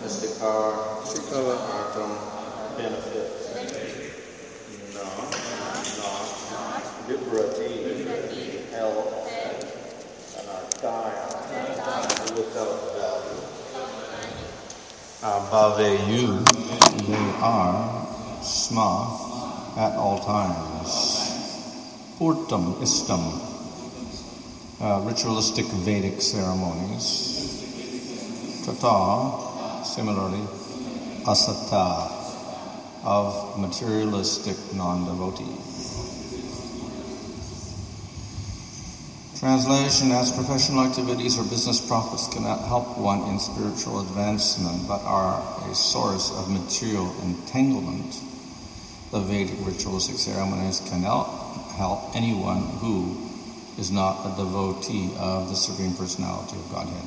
Istikar, Artam, benefit. No, not. Vibrati, health, Anarthaya, without value. Bhaveyu, they are, Sma, at all times. Purtam, Istam, ritualistic Vedic ceremonies. Tata, similarly, Asata, of materialistic non-devotee. Translation: as professional activities or business profits cannot help one in spiritual advancement but are a source of material entanglement, the Vedic ritualistic ceremonies can help anyone who is not a devotee of the Supreme Personality of Godhead.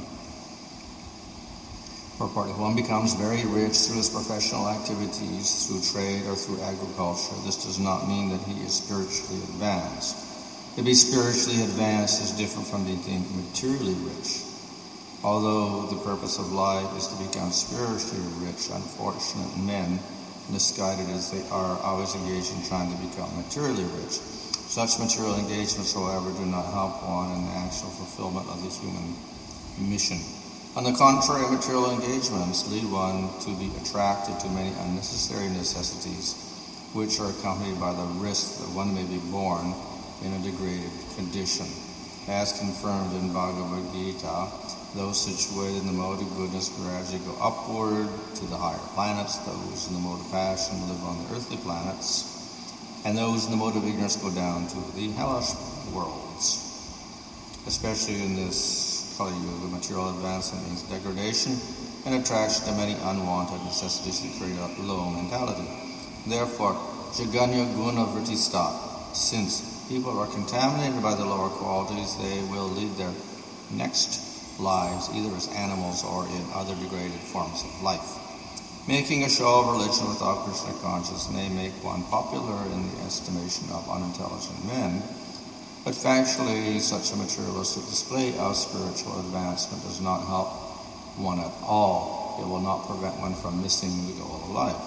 Purport: if one becomes very rich through his professional activities, through trade or through agriculture, this does not mean that he is spiritually advanced. To be spiritually advanced is different from being materially rich. Although the purpose of life is to become spiritually rich, unfortunate men, misguided as they are, always engage in trying to become materially rich. Such material engagements, however, do not help one in the actual fulfillment of the human mission. On the contrary, material engagements lead one to be attracted to many unnecessary necessities, which are accompanied by the risk that one may be born in a degraded condition. As confirmed in Bhagavad Gita, those situated in the mode of goodness gradually go upward to the higher planets, those in the mode of passion live on the earthly planets, and those in the mode of ignorance go down to the hellish worlds. Especially in this Kali Yuga, material advancement means degradation and attraction to many unwanted necessities to create a low mentality. Therefore, Jaganya Guna Vrittista, since people are contaminated by the lower qualities, they will lead their next lives either as animals or in other degraded forms of life. Making a show of religion without Krishna consciousness may make one popular in the estimation of unintelligent men, but factually such a materialistic display of spiritual advancement does not help one at all. It will not prevent one from missing the goal of life.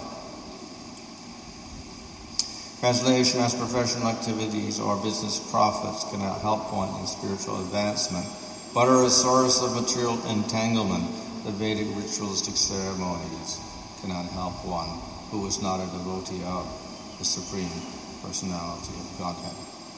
Translation: as professional activities or business profits cannot help one in spiritual advancement, but are a source of material entanglement, the Vedic ritualistic ceremonies cannot help one who is not a devotee of the Supreme Personality of Godhead.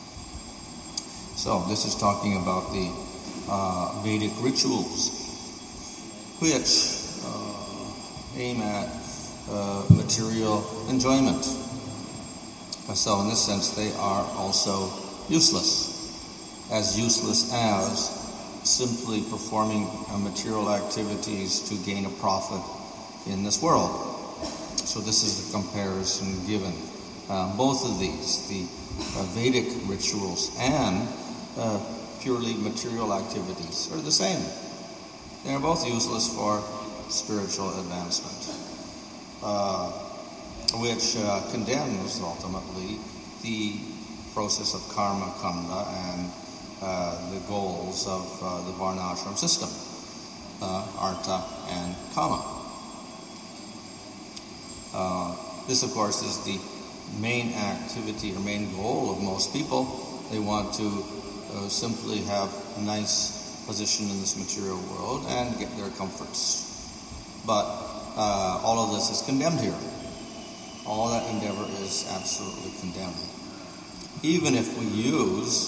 So this is talking about the Vedic rituals, which aim at material enjoyment. So in this sense, they are also useless as simply performing material activities to gain a profit in this world. So this is the comparison given. Both of these, the Vedic rituals and purely material activities, are the same. They are both useless for spiritual advancement. Which condemns ultimately the process of karma kanda and the goals of the varnashram system, artha and kama. This, of course, is the main activity or main goal of most people. They want to simply have a nice position in this material world and get their comforts. But all of this is condemned here. All that endeavor is absolutely condemned. Even if we use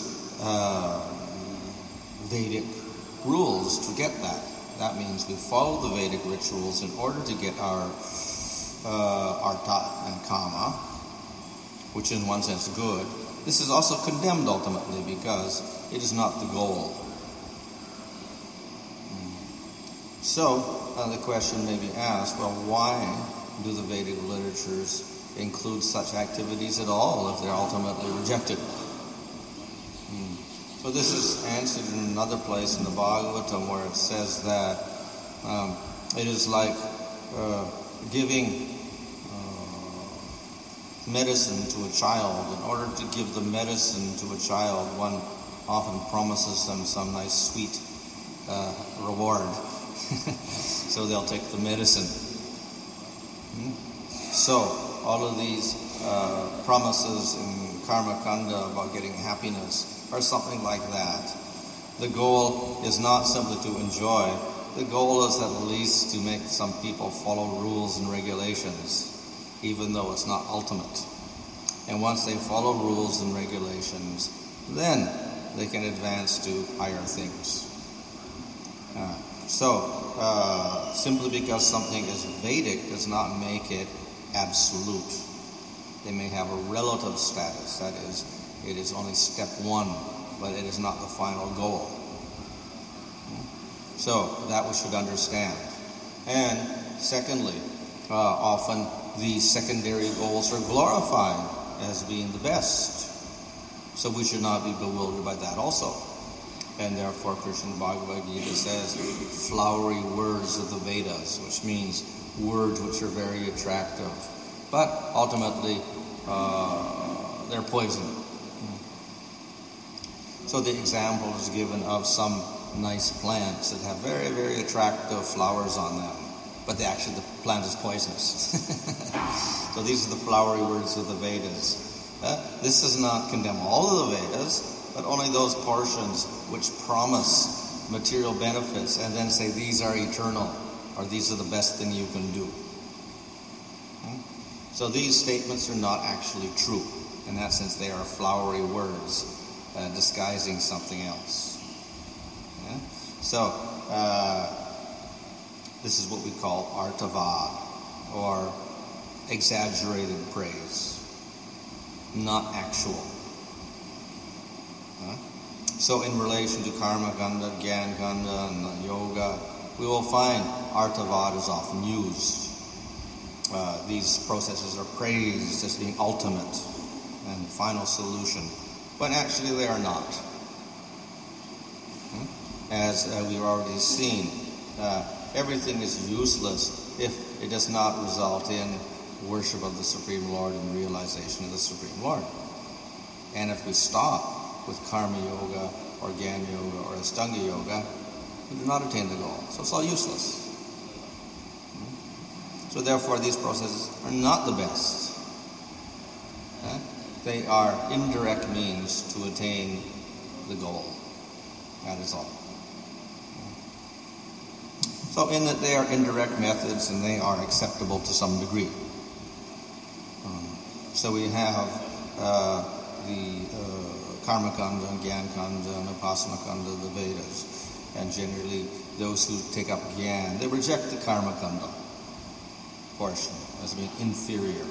Vedic rules to get that, that means we follow the Vedic rituals in order to get our artha and kama, which in one sense is good. This is also condemned ultimately because it is not the goal. So the question may be asked, well, why do the Vedic literatures include such activities at all if they're ultimately rejected? So this is answered in another place in the Bhagavatam where it says that it is like giving medicine to a child. In order to give the medicine to a child, one often promises them some nice sweet reward. So they'll take the medicine. So, all of these promises in Karma Kanda about getting happiness are something like that. The goal is not simply to enjoy. The goal is at least to make some people follow rules and regulations, even though it's not ultimate. And once they follow rules and regulations, then they can advance to higher things. Simply because something is Vedic does not make it absolute. They may have a relative status, that is, it is only step one, but it is not the final goal. So that we should understand. And secondly, often the secondary goals are glorified as being the best. So we should not be bewildered by that also. And therefore, Krishna Bhagavad Gita says, flowery words of the Vedas, which means words which are very attractive. But ultimately, they're poison. So the example is given of some nice plants that have very, very attractive flowers on them. But the plant is poisonous. So these are the flowery words of the Vedas. This does not condemn all of the Vedas, but only those portions which promise material benefits and then say these are eternal, or these are the best thing you can do. So these statements are not actually true. In that sense, they are flowery words disguising something else. So this is what we call artavad, or exaggerated praise, not actual. So in relation to Karma Kanda, Gyan Kanda, and Yoga, we will find artavad is often used. These processes are praised as being ultimate and final solution, when actually they are not. As we've already seen, everything is useless if it does not result in worship of the Supreme Lord and realization of the Supreme Lord. And if we stop with Karma Yoga or Gyan Yoga or Astanga Yoga, we do not attain the goal. So it's all useless. So therefore these processes are not the best. They are indirect means to attain the goal. That is all. So in that they are indirect methods and they are acceptable to some degree. So we have the Karma Kanda, Gyan Kanda, and Upasana Kanda, the Vedas. And generally, those who take up Gyan, they reject the Karma Kanda portion as being inferior.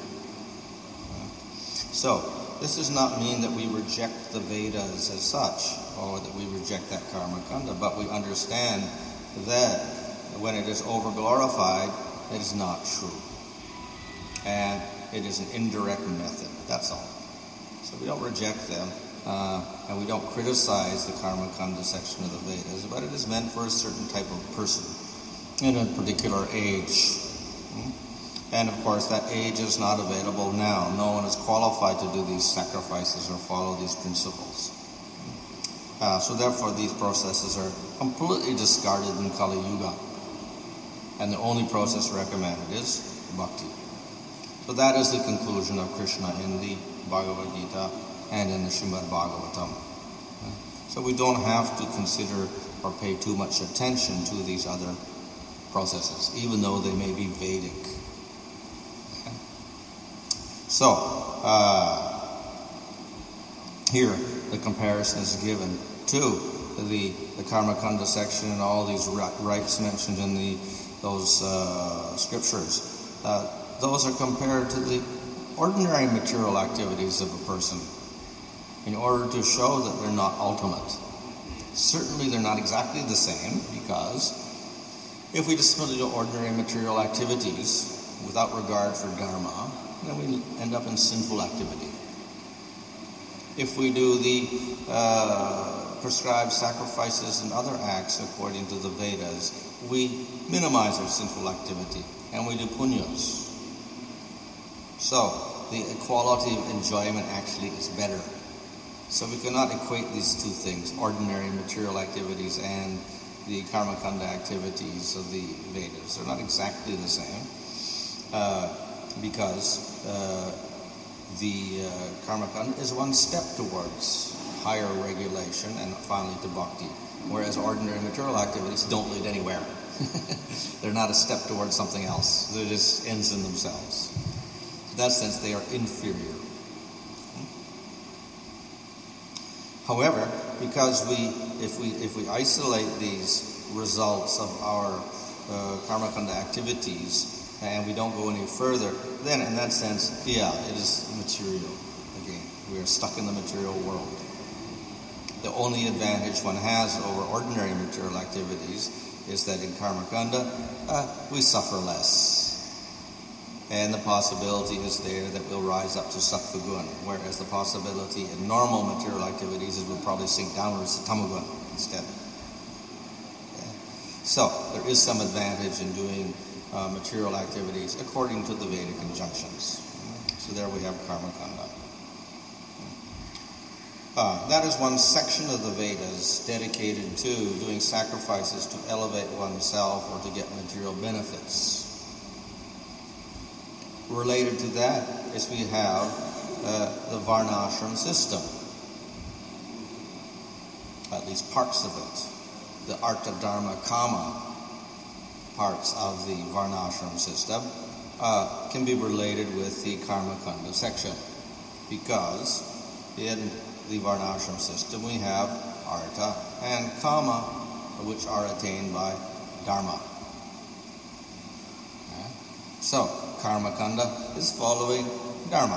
So, this does not mean that we reject the Vedas as such, or that we reject that Karma Kanda, but we understand that when it is over-glorified, it is not true. And it is an indirect method, that's all. So we don't reject them, and we don't criticize the Karma Kanda section of the Vedas, but it is meant for a certain type of person in a particular age. And of course, that age is not available now. No one is qualified to do these sacrifices or follow these principles. So therefore, these processes are completely discarded in Kali Yuga. And the only process recommended is bhakti. So that is the conclusion of Krishna in the Bhagavad Gita and in the Srimad Bhagavatam. So we don't have to consider or pay too much attention to these other processes, even though they may be Vedic. So, here the comparison is given to the Karma Kanda section and all these rites mentioned in those scriptures. Those are compared to the ordinary material activities of a person in order to show that they're not ultimate. Certainly they're not exactly the same, because if we just simply do ordinary material activities without regard for dharma, then we end up in sinful activity. If we do the prescribed sacrifices and other acts according to the Vedas, we minimize our sinful activity and we do punyas. So the quality of enjoyment actually is better. So we cannot equate these two things, ordinary material activities and the Karma Kanda activities of the Vedas. They're not exactly the same. because the karma kanda is one step towards higher regulation and finally to bhakti, whereas ordinary material activities don't lead anywhere. They're not a step towards something else. They're just ends in themselves. In that sense, they are inferior. However, because if we isolate these results of our karma kanda activities and we don't go any further, then in that sense, yeah, it is material. Again, we are stuck in the material world. The only advantage one has over ordinary material activities is that in karma kanda, we suffer less. And the possibility is there that we'll rise up to sattva guna, whereas the possibility in normal material activities is we'll probably sink downwards to tama guna instead. Okay. So there is some advantage in doing material activities according to the Vedic injunctions. So there we have karma kanda. That is one section of the Vedas dedicated to doing sacrifices to elevate oneself or to get material benefits. Related to that is we have the varnashram system, at least parts of it. The artha, dharma, kama parts of the varnashram system can be related with the karma kanda section, because in the varnashram system we have artha and kama, which are attained by dharma. So karma kanda is following dharma.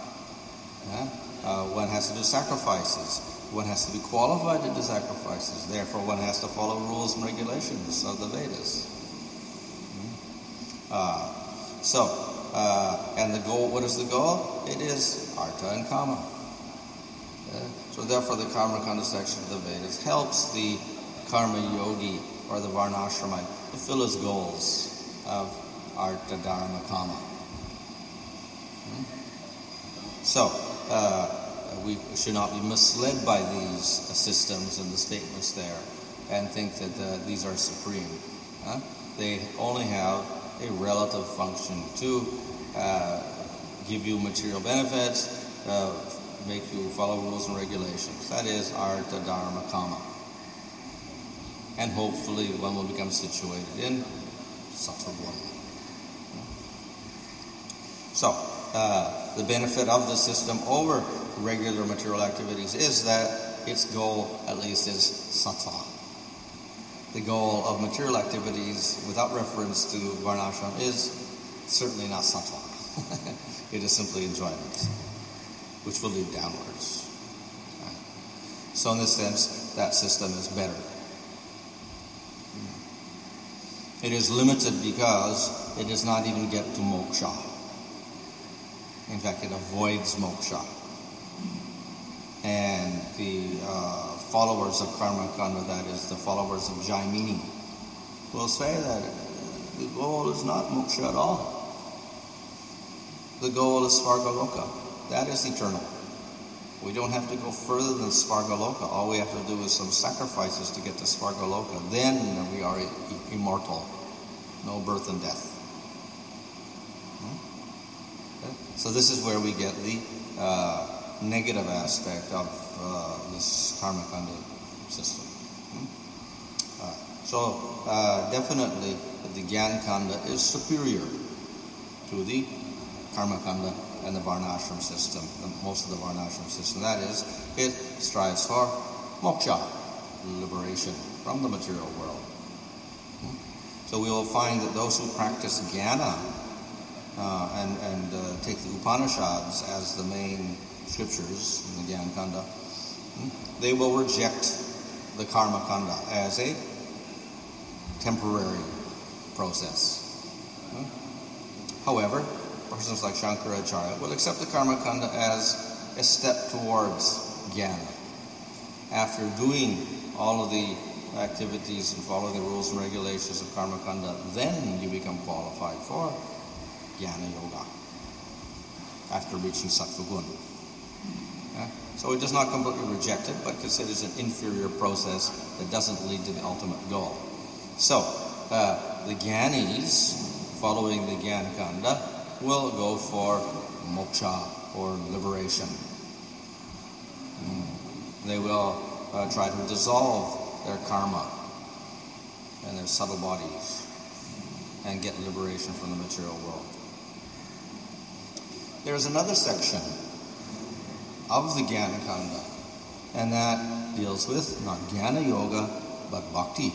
One has to do sacrifices. One has to be qualified to do sacrifices. Therefore, one has to follow rules and regulations of the Vedas. And the goal, what is the goal? It is artha and kama. So therefore, the karma kanda section of the Vedas helps the karma yogi or the varnashramite to fill his goals of artha, dharma, kama. So, we should not be misled by these systems and the statements there and think that these are supreme. They only have a relative function to give you material benefits, make you follow rules and regulations. That is artha, dharma, kama. And hopefully one will become situated in sattva guna. So, the benefit of the system over regular material activities is that its goal, at least, is sattva. The goal of material activities, without reference to varnashram, is certainly not sattva. It is simply enjoyment, which will lead downwards. So in this sense, that system is better. It is limited because it does not even get to moksha. In fact, it avoids moksha. And the followers of karma kanda, that is, the followers of Jaimini, will say that the goal is not moksha at all. The goal is svargaloka. That is eternal. We don't have to go further than svargaloka. All we have to do is some sacrifices to get to svargaloka. Then we are immortal. No birth and death. So this is where we get the negative aspect of this karma kanda system. Definitely the gyan kanda is superior to the karma kanda and the varnashram system, most of the varnashram system. That is, it strives for moksha, liberation from the material world. So we will find that those who practice jnana and take the Upanishads as the main scriptures in the Gyan Kanda, they will reject the Karma Kanda as a temporary process. However, persons like Shankaracharya will accept the Karma Kanda as a step towards Jnana. After doing all of the activities and following the rules and regulations of Karma Kanda, then you become qualified for Jnana Yoga after reaching Sattva Guna. So it does not completely reject it, but considers an inferior process that doesn't lead to the ultimate goal. So the Jnanis following the Jnana Kanda will go for moksha, or liberation. They will try to dissolve their karma and their subtle bodies and get liberation from the material world. There is another section of the Jnana Kanda, and that deals with not Jnana Yoga, but Bhakti.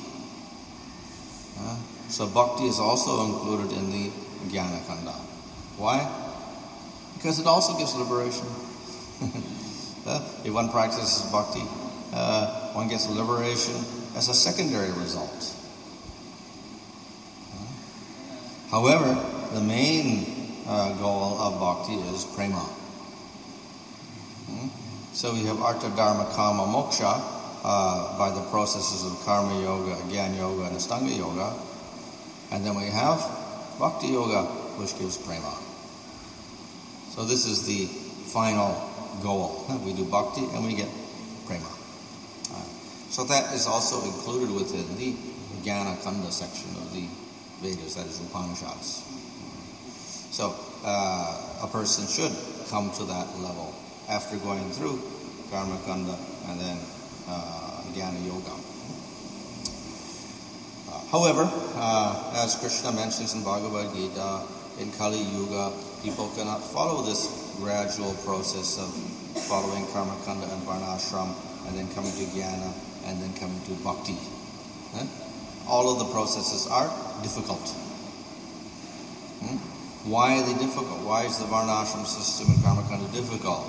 So Bhakti is also included in the Jnana Kanda. Why? Because it also gives liberation. If one practices Bhakti, one gets liberation as a secondary result. However, the main goal of Bhakti is prema. So we have Artha, Dharma, Kama, Moksha by the processes of Karma Yoga, Jnana Yoga, and Astanga Yoga. And then we have Bhakti Yoga, which gives prema. So this is the final goal. We do Bhakti and we get prema. So that is also included within the Jnana Kanda section of the Vedas, that is Upanishads. So a person should come to that level after going through Karma Kanda and then Jnana Yoga. However, as Krishna mentions in Bhagavad Gita, in Kali Yuga, people cannot follow this gradual process of following Karma Kanda and Varnashram and then coming to Jnana and then coming to Bhakti. All of the processes are difficult. Why are they difficult? Why is the Varnashram system and Karma Kanda difficult?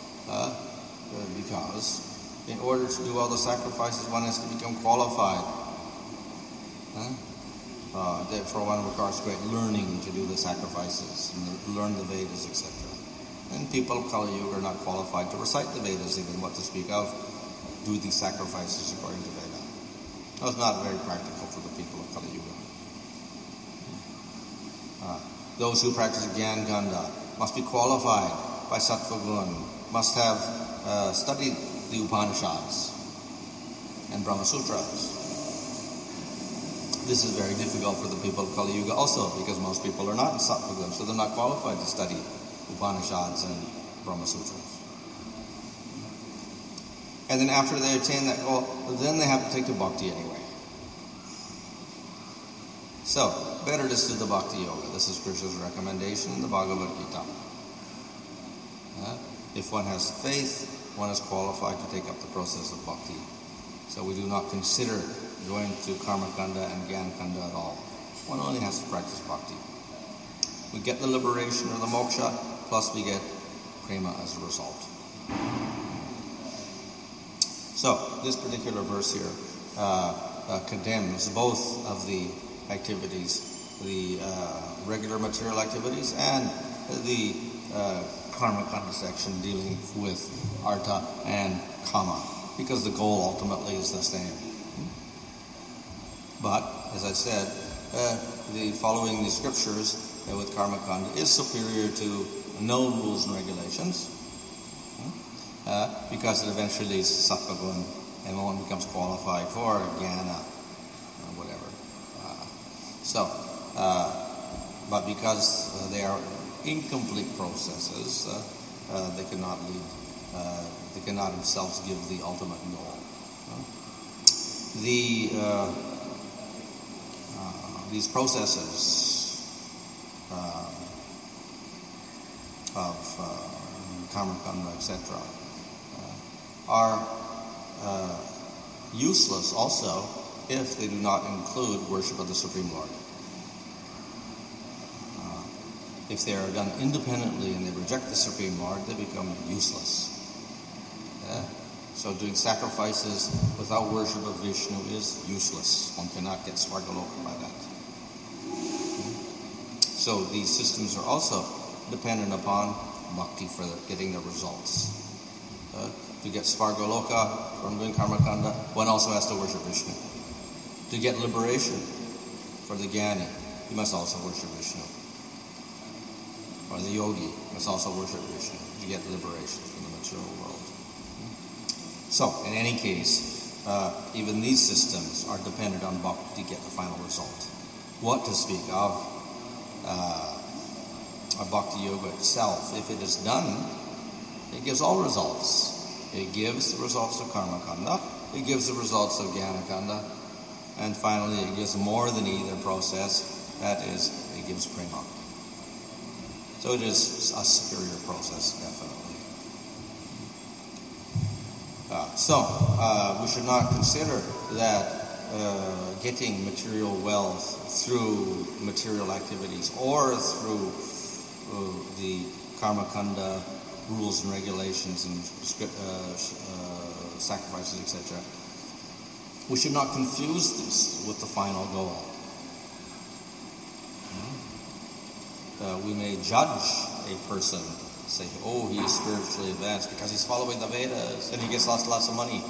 Because in order to do all the sacrifices, one has to become qualified. Therefore, one requires great learning to do the sacrifices and learn the Vedas, etc. And people of Kali Yuga are not qualified to recite the Vedas, even what to speak of, do these sacrifices according to Veda. That's not very practical for the people of Kali Yuga. Those who practice Jnana Kanda must be qualified by Sattva Gun, must have studied the Upanishads and Brahma Sutras. This is very difficult for the people of Kali Yuga also, because most people are not in Sattva Gun, so they're not qualified to study Upanishads and Brahma Sutras. And then after they attain that goal, then they have to take to Bhakti anyway. So, better just do the Bhakti Yoga. This is Krishna's recommendation in the Bhagavad Gita. If one has faith, one is qualified to take up the process of Bhakti. So we do not consider going through Karma Kanda and Jnana Kanda at all. One only has to practice Bhakti. We get the liberation or the moksha, plus we get prema as a result. So, this particular verse here condemns both of the activities, the regular material activities and the Karma Kanda section dealing with Artha and Kama, because the goal ultimately is the same. But, as I said, the following the scriptures with Karma Kanda is superior to no rules and regulations, because it eventually leads to Sattva Gun, and one becomes qualified for Jnana or whatever. But because they are incomplete processes, they cannot lead. They cannot themselves give the ultimate goal. These processes of Karma Kanda, etc., are useless also if they do not include worship of the Supreme Lord. If they are done independently and they reject the Supreme Lord, they become useless. So doing sacrifices without worship of Vishnu is useless. One cannot get Svargaloka by that. So these systems are also dependent upon bhakti for getting the results. To get Svargaloka from doing Karma Kanda, one also has to worship Vishnu. To get liberation for the Jnani, he must also worship Vishnu. Or the yogi must also worship Vishnu to get liberation from the material world. So, in any case, even these systems are dependent on bhakti to get the final result. What to speak of bhakti yoga itself, if it is done, it gives all results. It gives the results of karma kanda, it gives the results of jnana kanda, and finally it gives more than either process, that is, it gives prema. So it is a superior process, definitely. We should not consider that getting material wealth through material activities or through the karma kanda rules and regulations and sacrifices, etc. We should not confuse this with the final goal. We may judge a person, say, oh, he is spiritually advanced because he's following the Vedas and he gets lots of money.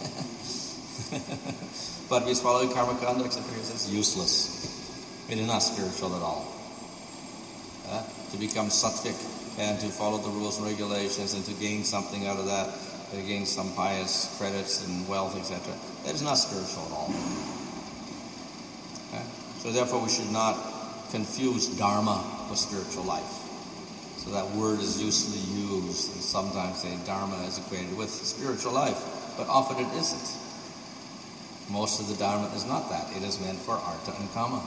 But if he's following karma kanda, etc., it's useless. It is not spiritual at all. To become sattvic and to follow the rules and regulations and to gain something out of that, to gain some pious credits and wealth, etc., that is not spiritual at all. So therefore we should not confuse dharma with spiritual life. So that word is usually used, and sometimes say dharma is equated with spiritual life, but often it isn't. Most of the dharma is not that. It is meant for artha and kama.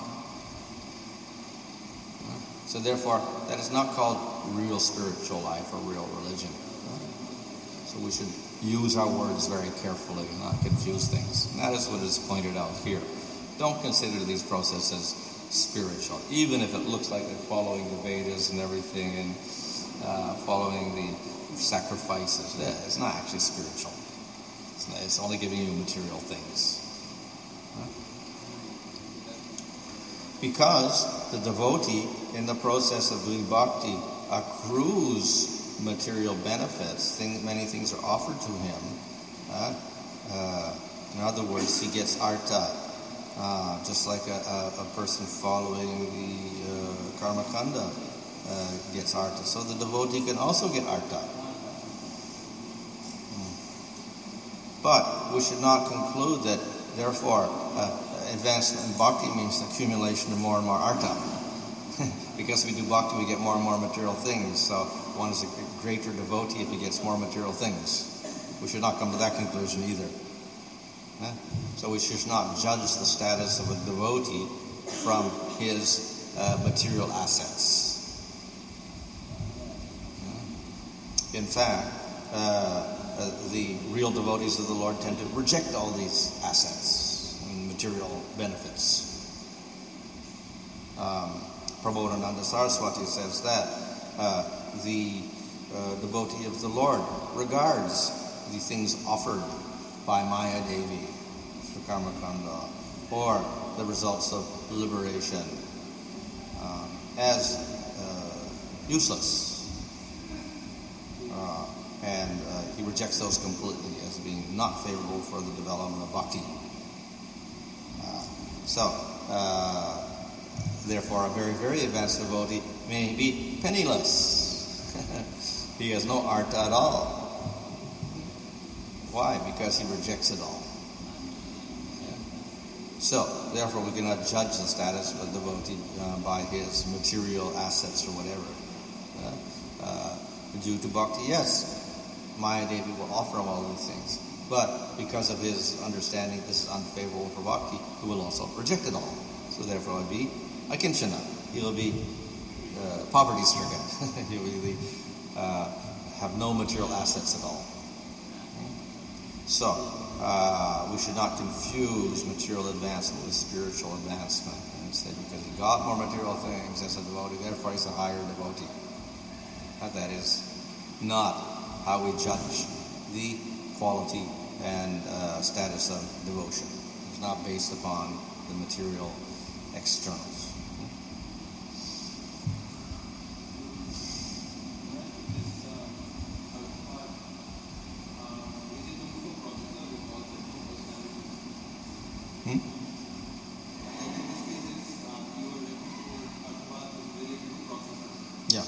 So therefore, that is not called real spiritual life or real religion. So we should use our words very carefully and not confuse things. And that is what is pointed out here. Don't consider these processes spiritual, even if it looks like they're following the Vedas and everything and following the sacrifices. It's not actually spiritual. It's only giving you material things. Because the devotee in the process of doing bhakti accrues material benefits, many things are offered to him. In other words, he gets artha, just like a person following the karma kanda gets artha. So the devotee can also get artha. But we should not conclude that, therefore, advancement in bhakti means accumulation of more and more artha. Because if we do bhakti, we get more and more material things. So one is a greater devotee if he gets more material things. We should not come to that conclusion either. So we should not judge the status of a devotee from his material assets. In fact, the real devotees of the Lord tend to reject all these assets and material benefits. Prabodhananda Saraswati says that the devotee of the Lord regards the things offered by Maya Devi, the karma kanda, or the results of liberation as useless. And he rejects those completely as being not favorable for the development of bhakti. Therefore, a very, very advanced devotee may be penniless. He has no artha at all. Why? Because he rejects it all. So, therefore, we cannot judge the status of a devotee by his material assets or whatever. Due to bhakti, yes, Maya Devi will offer him all these things. But because of his understanding this is unfavorable for bhakti, he will also reject it all. So therefore, it will be akinchana. He will be poverty-stricken. He will really have no material assets at all. So, we should not confuse material advancement with spiritual advancement. And say because he got more material things as a devotee, therefore he's a higher devotee. That is not how we judge the quality and status of devotion. It's not based upon the material externals. Yeah.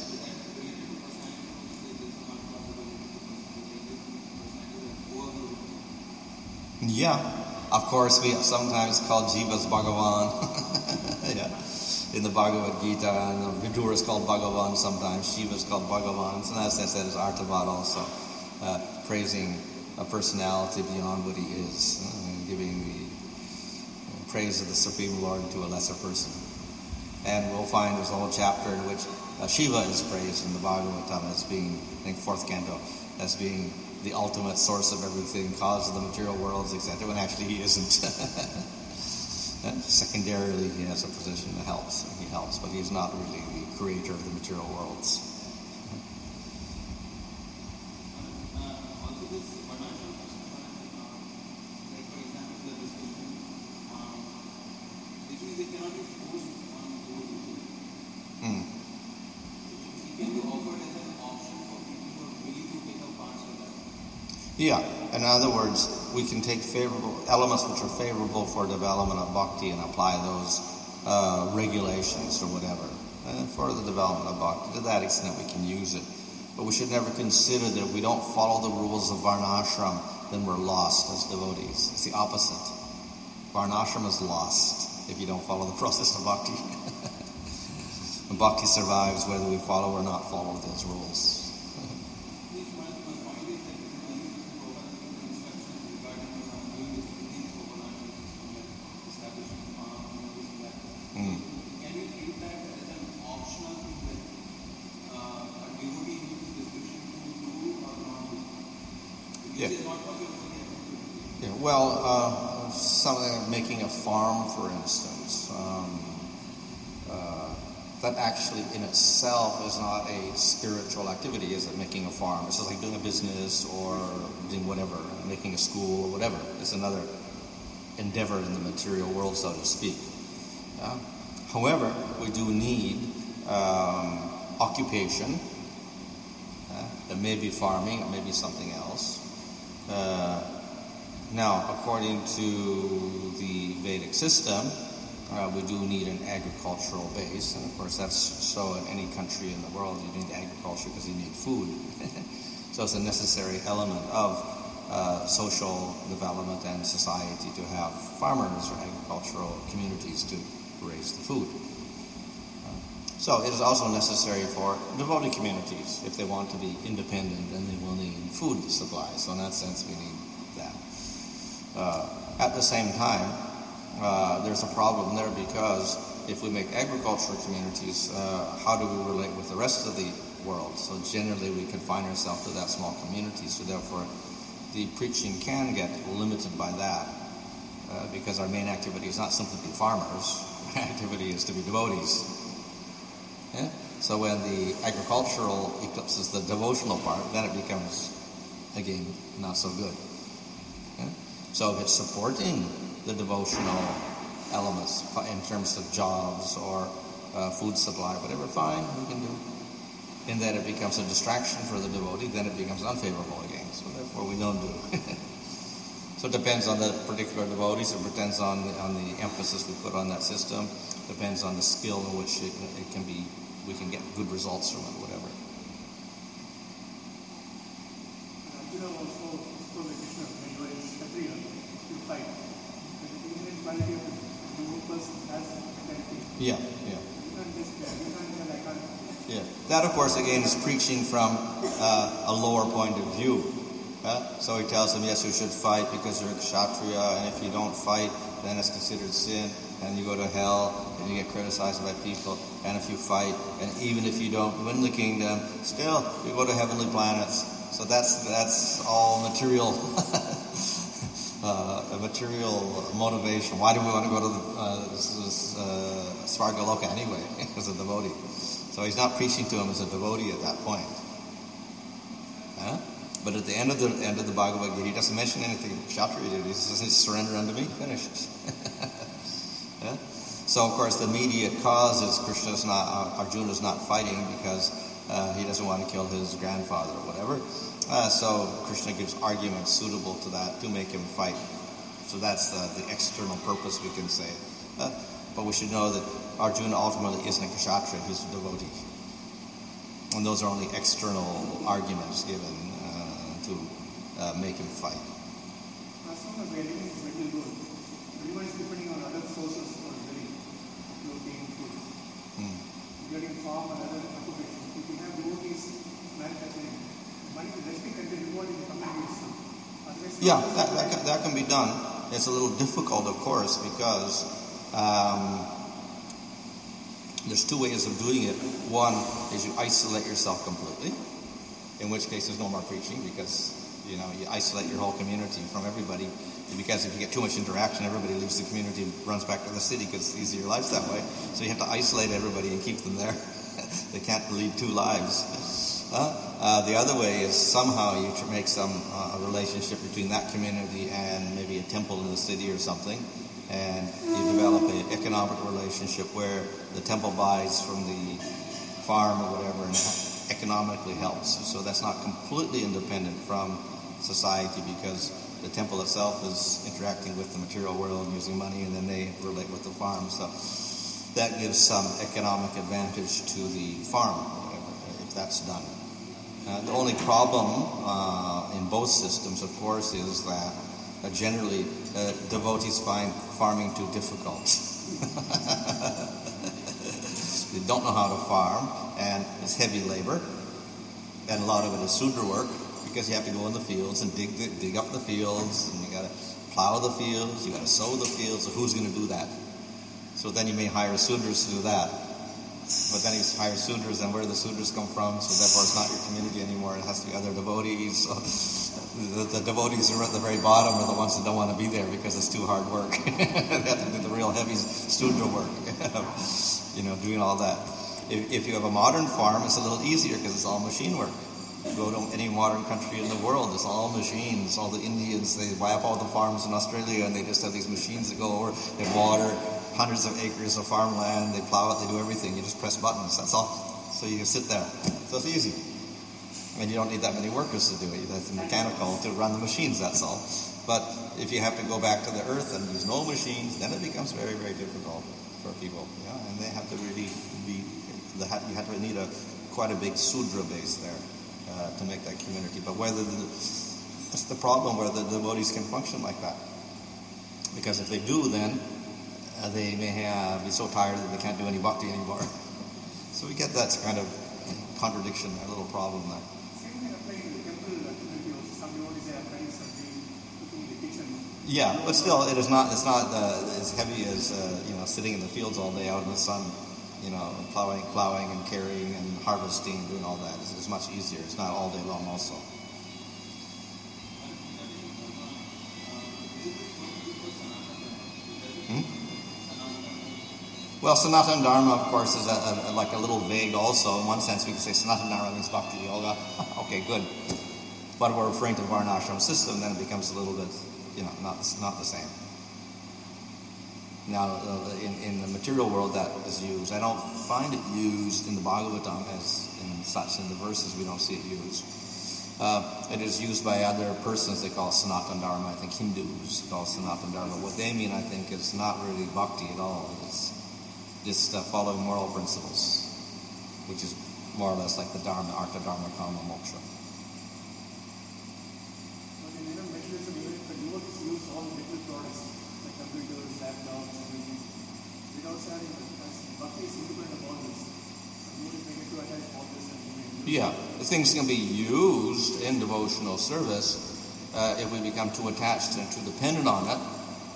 Yeah. Of course, we sometimes call Jivas Bhagavan. Yeah. in the Bhagavad Gita, and Vidura is called Bhagavan sometimes, Shiva is called Bhagavan. So in that sense, that is Artavat also, praising a personality beyond what he is, giving the praise of the Supreme Lord to a lesser person. And we'll find there's a whole chapter in which Shiva is praised in the Bhagavatam as being, I think, 4th canto, as being the ultimate source of everything, cause of the material worlds, etc. When actually he isn't. Secondarily, he has a position that helps. He helps, but he's not really the creator of the material worlds. Yeah, in other words, we can take favorable elements which are favorable for development of bhakti and apply those regulations or whatever for the development of bhakti. To that extent, we can use it. But we should never consider that if we don't follow the rules of varnashram, then we're lost as devotees. It's the opposite. Varnashram is lost if you don't follow the process of bhakti. And bhakti survives whether we follow or not follow those rules. Well, something like making a farm, for instance, that actually in itself is not a spiritual activity, is it? Making a farm. It's just like doing a business or doing whatever, making a school or whatever. It's another endeavor in the material world, so to speak. However, we do need occupation. It may be farming, it may be something else. Now, according to the Vedic system, we do need an agricultural base, and of course that's so in any country in the world. You need agriculture because you need food. So it's a necessary element of social development and society to have farmers or agricultural communities to raise the food. So it is also necessary for devotee communities. If they want to be independent, then they will need food supply. So in that sense, we need that. At the same time, there's a problem there because if we make agricultural communities, how do we relate with the rest of the world? So generally we confine ourselves to that small community, so therefore the preaching can get limited by that because our main activity is not simply to be farmers, our activity is to be devotees. Yeah? So when the agricultural eclipses the devotional part, then it becomes, again, not so good. Yeah? So if it's supporting the devotional elements in terms of jobs or food supply, whatever, fine, we can do. In that it becomes a distraction for the devotee, then it becomes unfavorable again. So therefore we don't do it. So it depends on the particular devotees, it depends on the emphasis we put on that system, depends on the skill in which it can be, we can get good results from it, whatever. Arjuna also told Krishna when you are a Kshatriya, you fight. But the inherent quality of the person has mentality. Yeah. You can't just tell, I can't. Yeah. That, of course, again, is preaching from a lower point of view. So he tells them, yes, you should fight because you're a kshatriya, and if you don't fight, then it's considered sin, and you go to hell, and you get criticized by people, and if you fight, and even if you don't win the kingdom, still, you go to heavenly planets. So that's all material, material motivation. Why do we want to go to the Svargaloka anyway, as a devotee? So he's not preaching to him as a devotee at that point. But at the end of the Bhagavad Gita, he doesn't mention anything Kshatriya duty. He says, surrender unto me, finishes. Yeah? So of course the immediate cause is Arjuna's not fighting because he doesn't want to kill his grandfather or whatever. So Krishna gives arguments suitable to that to make him fight. So that's the external purpose, we can say. But we should know that Arjuna ultimately isn't a kshatriya, he's a devotee. And those are only external arguments given to make him fight. As long as the enemy is little good, everyone is depending on other sources for living, clothing, food. including farm and other occupations. If you have devotees manufacturing, money will directly can be rewarded in the community. Yeah, that can be done. It's a little difficult, of course, because there's two ways of doing it. One is you isolate yourself completely, in which case there's no more preaching because, you isolate your whole community from everybody. Because if you get too much interaction, everybody leaves the community and runs back to the city because it's easier lives that way. So you have to isolate everybody and keep them there. They can't lead two lives. The other way is somehow you make some relationship between that community and maybe a temple in the city or something, and you develop an economic relationship where the temple buys from the farm or whatever and economically helps. So that's not completely independent from society because the temple itself is interacting with the material world using money, and then they relate with the farm. So that gives some economic advantage to the farm, if that's done. The only problem in both systems, of course, is that generally devotees find farming too difficult. They don't know how to farm, and it's heavy labor, and a lot of it is Sudra work, because you have to go in the fields and dig up the fields, and you got to plow the fields, you got to sow the fields. So who's going to do that? So then you may hire Sudras to do that. But then you hire Sudras, and where do the Sudras come from? So therefore it's not your community anymore. It has to be other devotees. So the devotees who are at the very bottom are the ones that don't want to be there because it's too hard work. They have to do the real heavy Sudra work, doing all that. If you have a modern farm, it's a little easier because it's all machine work. You go to any modern country in the world, it's all machines. All the Indians, they buy up all the farms in Australia, and they just have these machines that go over, they water hundreds of acres of farmland, they plow it, they do everything. You just press buttons, that's all. So you can sit there. So it's easy. And you don't need that many workers to do it. That's mechanical to run the machines, that's all. But if you have to go back to the earth and use no machines, then it becomes very, very difficult for people. And they have to really you have to need quite a big Sudra base there to make that community. But that's the problem where the devotees can function like that. Because if they do, then they may be so tired that they can't do any bhakti anymore. So we get that kind of contradiction, a little problem there. Same thing applies to the temple activity also. Some devotees are running something, cooking in the kitchen. Yeah, but still, it's not as heavy as sitting in the fields all day out in the sun, plowing and carrying and harvesting, doing all that. It's much easier. It's not all day long also. Well, Sanatana Dharma, of course, is like a little vague also. In one sense, we can say Sanatana Dharma means Bhakti Yoga. Okay, good. But if we're referring to the Varnashram system, then it becomes a little bit, not the same. Now, in the material world that is used, I don't find it used in the Bhagavatam as in the verses we don't see it used. It is used by other persons they call Sanatana Dharma. I think Hindus call Sanatana Dharma. What they mean, I think, is not really Bhakti at all. It's just following moral principles, which is more or less like the Dharma, Artha, Dharma, Kama, Moksha. But in materialism, even if the devotees use all material products, like computers, laptops, everything, without sharing Bhakti is independent of all this. Devotees may get to attach all this and Yeah, the things can be used in devotional service. If we become too attached and too dependent on it,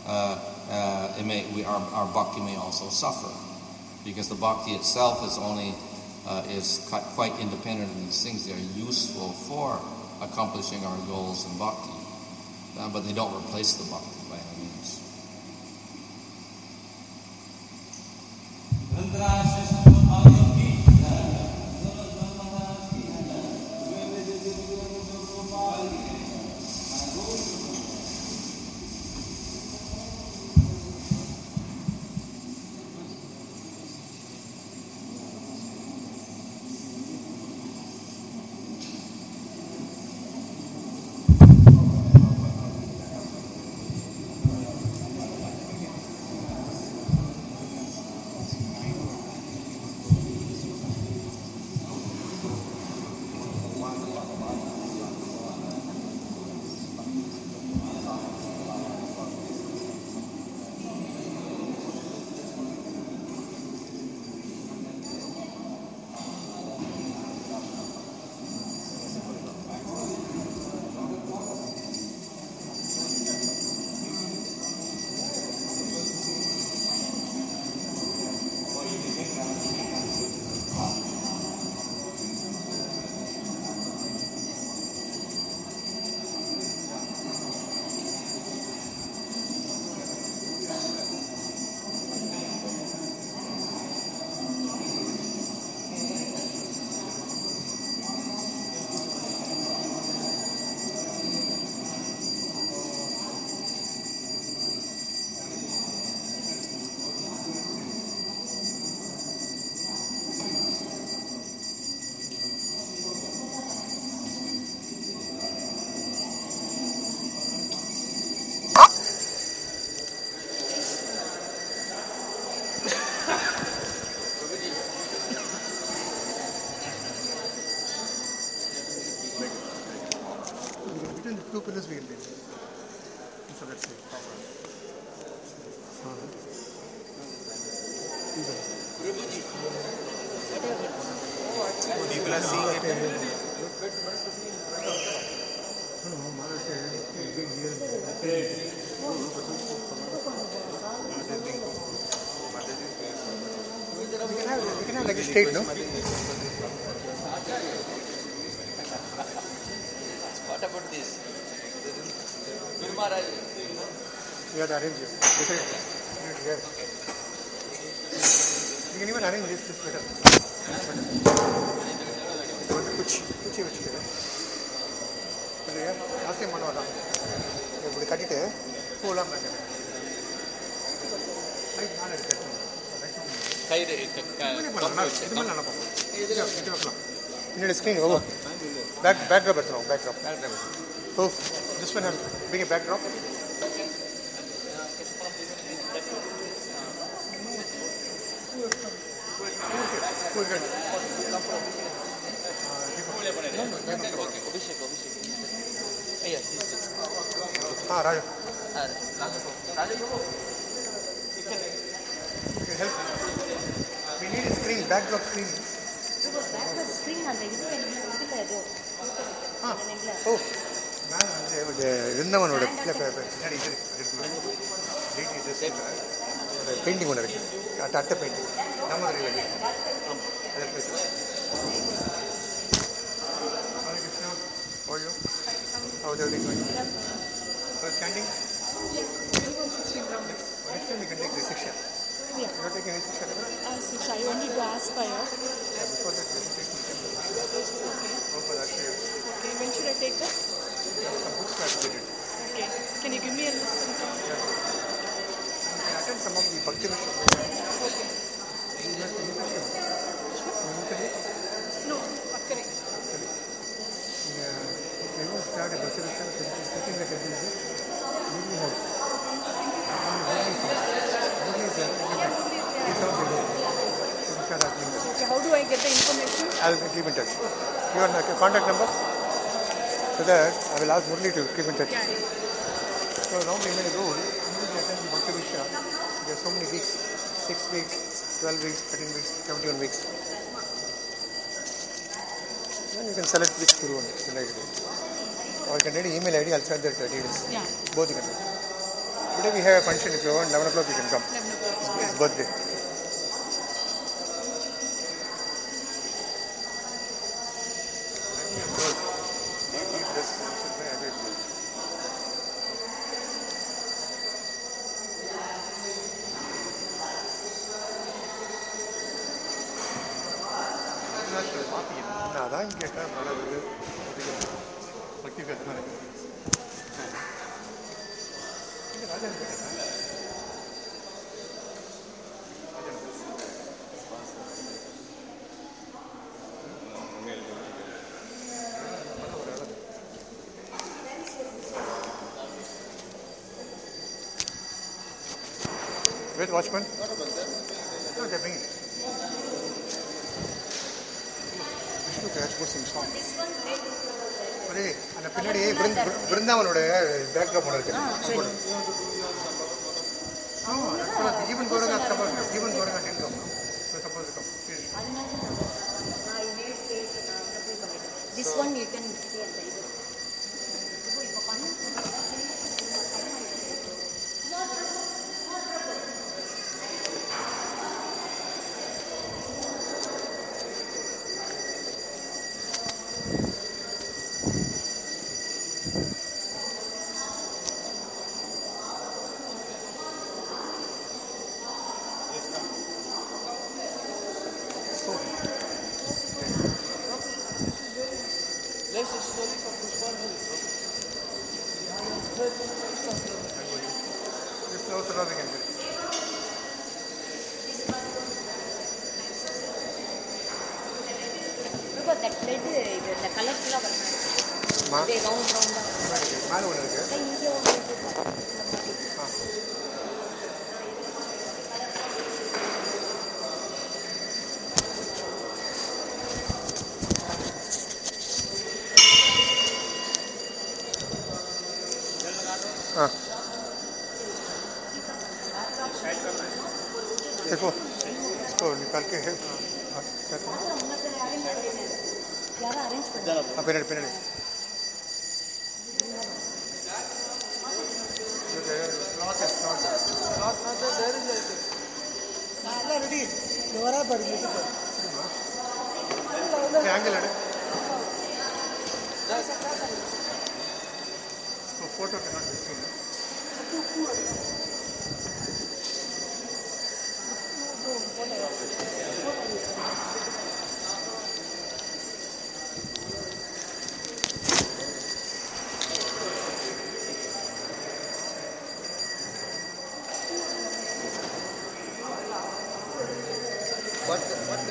our bhakti may also suffer, because the bhakti itself is quite independent of these things. They are useful for accomplishing our goals in bhakti, but they don't replace the bhakti by any means. between the two pillars we will be. So let's see. People are seeing it. You can have like a straight, no? What about this? Guru Maharaj. You have to arrange it. You can even arrange this better. குச்சி வச்சுக்கிறேன் இல்லையா ஆசையம் பண்ணுவாதான் இப்படி கட்டிட்டு பூலாம் கயிறு பின்னாடி screen or backdrop எடுத்துரும் backdrop oh this one has pink backdrop Raju. Help. We need a screen, backdrop screen. Backdrop screen and oh. இருந்தவனோட பெயிண்டிங் ஒன்று இருக்கு அட்டை பெயிண்டிங் நம்ம How is everything going? Standing? Next time we can take this section. Yeah. You are taking any section? Siksha, I wanted to ask for you. Before that, we can take this section. Okay. Go for that here. Okay, when should I take that? Some books are updated. Okay. Can you give me a list sometime? Yeah. You can attend some of the Bhakti Vishnu. Okay. You have to No, Akkare. I will start a Bhakti Vishnu. Taking the temple is really hard. Okay, how do I get the information? I will keep in touch. Your contact number? So that I will ask Murli to keep in touch. Yeah. So now we made a rule. Immediately attend the Bhakti Vishnu. There are so many weeks. 6 weeks, 12 weeks, 13 weeks, 71 weeks. Then you can select which Guru you like to do. Or you can read email ID, I'll send the details. Yeah. Both you can do. Today we have a function. If you want 11 o'clock, you can come. 11 o'clock. It's his birthday. அதான் கேட்டேன் நல்லது பக்தி பேசுகிறேன் ராஜன் கேட்டேன் Where's watchman? No, they're bringing it. Vishnu can put some song. அந்த பின்னாடி பிருந்தாவனோட backdrop ஒன்று இருக்கு ஈவன் கோரங்க சப்போஸ் ஈவன் கோரங்க டென்கம் சப்போஸ் கம் This one you can see at the மேலே ஒன்று இருக்கு हाँ देखो इसको निकाल के है पिनड़ी पिनड़ी ready. Dora पर एंगल है photo cannot be seen. What can be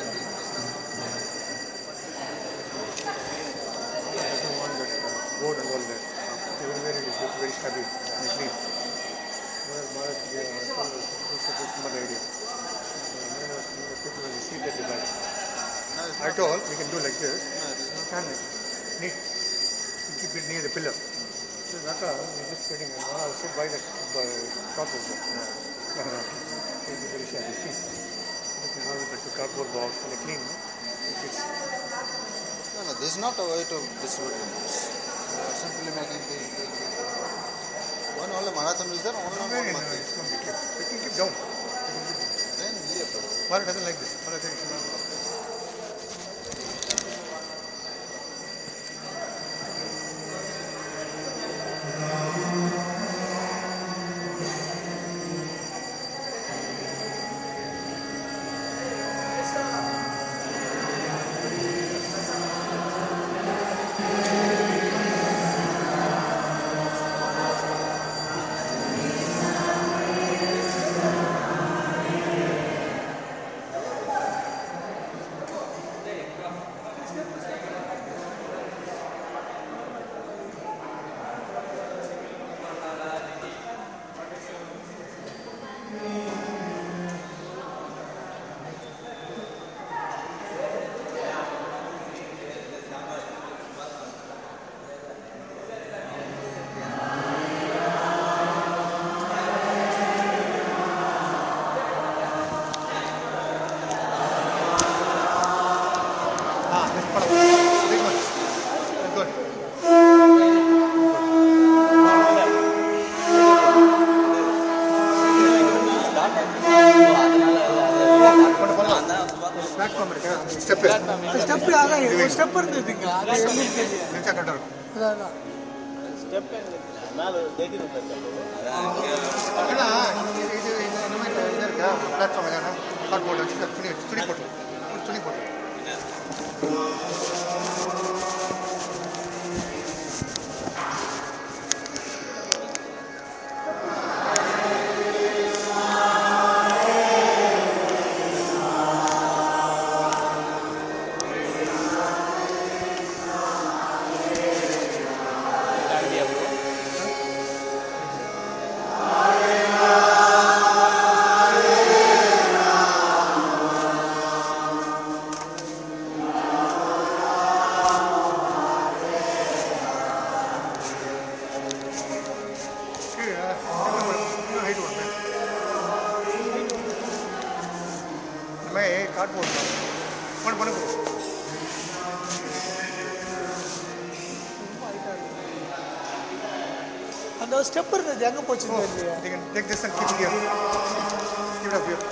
board and all that. Everywhere it is very stable and clean. Bharat gave us a idea. People will see that the back. I told we can do like this. Can neat. Keep it near the pillar. So that's all. We're just getting and I'll sit by the top of it. It's very shabby. You can have it like a cardboard box and a clean. No, this is not a way to distribute it. Simply making the one only marathon is there, only one Very month. nice. We can keep down. Then Bharat doesn't like this. Bharat thinks it's not. step पर दे देंगे नीचे cutter step மேல தேதி அண்ணா இது இருக்கா platform ஏனா cardboard வச்சு துணி போட்டு அந்த ஸ்டெப் இருந்தது எங்க போச்சுன்னு தெரியல. You can take this and keep it here. Keep it up here.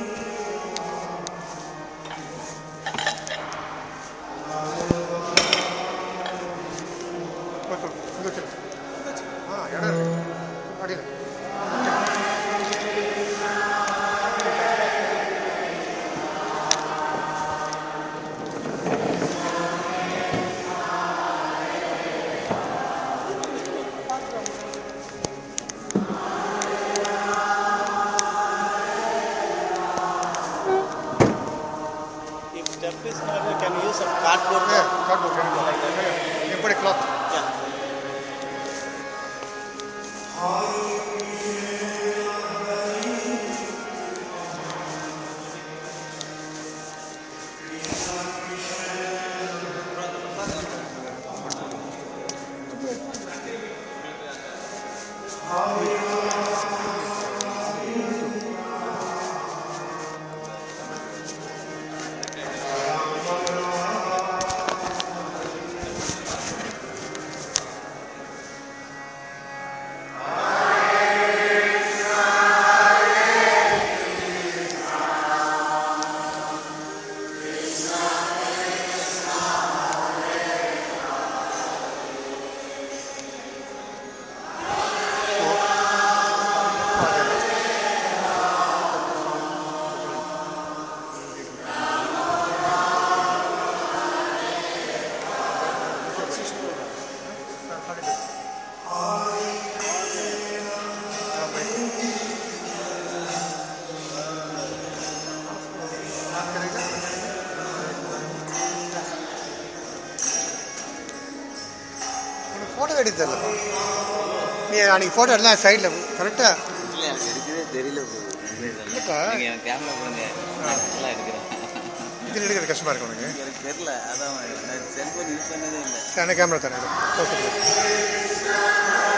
Can you use some cardboard? Yeah, cardboard. You put a cloth. Yeah. Photo எடுத்து தெரியலப்பா. நீ அன்றைக்கி ஃபோட்டோ எடுக்கலாம் சைடில் கரெக்டாக இல்லை எனக்கு எடுக்கவே தெரியல. இல்லைப்பா எனக்கு கேமரா கொடுங்க, நல்லா எடுக்கிறேன். இதில் எடுக்கிறது கஷ்டமாக இருக்கும் உனக்கு. எனக்கு தெரியல, அதான் நான் செல்ஃபோன் யூஸ் பண்ணதே இல்லை. சரி, அந்த கேமரா தரேன்.